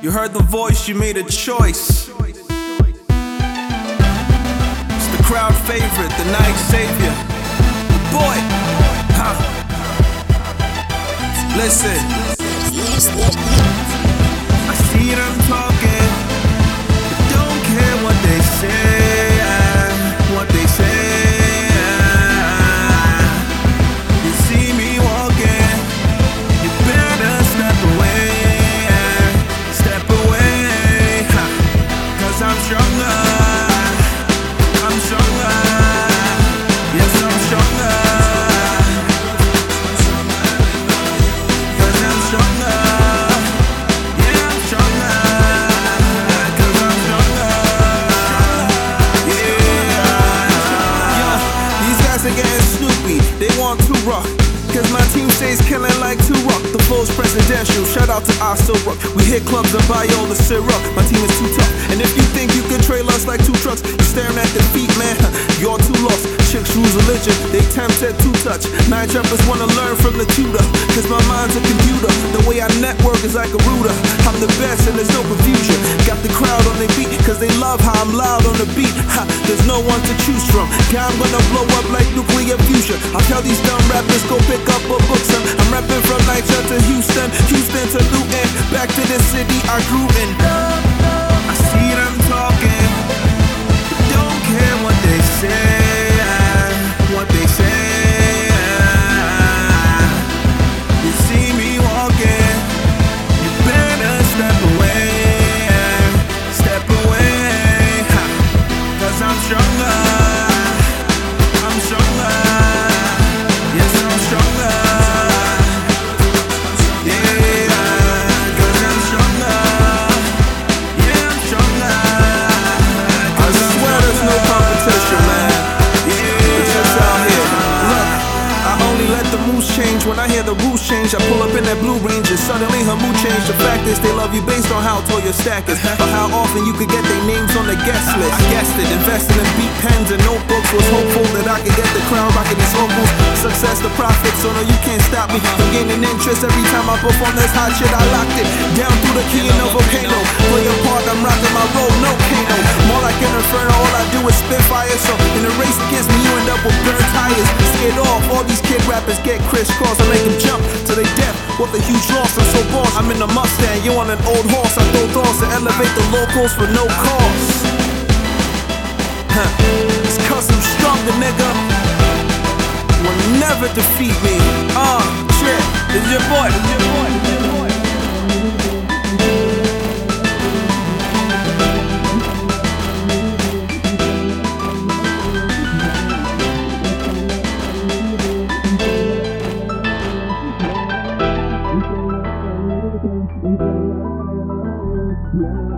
You heard the voice, you made a choice. It's the crowd favorite, the night savior, the boy. Huh. Listen, I see them talking, but don't care what they say, what they say. You see me walking, you better step away, huh. 'Cause I'm stronger, I'm stronger, yes I'm stronger. They want to rock, cause my team stays killing like Tupac. The flow's presidential, shout out to I Still Rock. We hit clubs and buy all the syrup. My team is too tough, and if you think you can trail us like two trucks, you're staring at defeat, man. You're too lost. Chicks lose religion, they tempted to touch. Nine trappers wanna learn from the tutor, cause my mind's a computer. The way I network is like a router. I'm the best and there's no confusion. Got the crowd on their beat, cause they love how I'm loud on the beat. There's no one to choose from. God, I'm gonna blow up like nuclear fusion. I tell these dumb rappers, go pick up a book, son. I'm rapping from Niger to Houston, Houston to Luton. Back to the city I grew in. I see them talking, but don't care what they say, what they say. You see me walking, you better step away, huh. 'Cause I'm stronger, I'm stronger, yes I'm stronger. Change when I hear the rules change. I pull up in that Blue Ranger, suddenly her mood changed. The fact is they love you based on how tall your stack is, or how often you could get their names on the guest list. I guessed it, invested in beat pens and notebooks. Was hopeful that I could get the crown rocking these vocals. Success the profit, so no you can't stop me from gaining interest. Every time I perform this hot shit, I locked it down through the key in a volcano. Play a part, I'm rocking my role, no Kano. More like an inferno, all I do is spit fire. So in a race against me, you end up with burnt tires. Scared off, all these kid rappers get crisscross. I make them jump to their death with a huge loss. I'm so boss, I'm in a Mustang, you on an old horse. I throw thoughts to elevate the locals for no cost. It's 'cause I'm stronger, nigga. Will never defeat me. Shit, it's your boy, it's your boy, it's your boy. Yeah.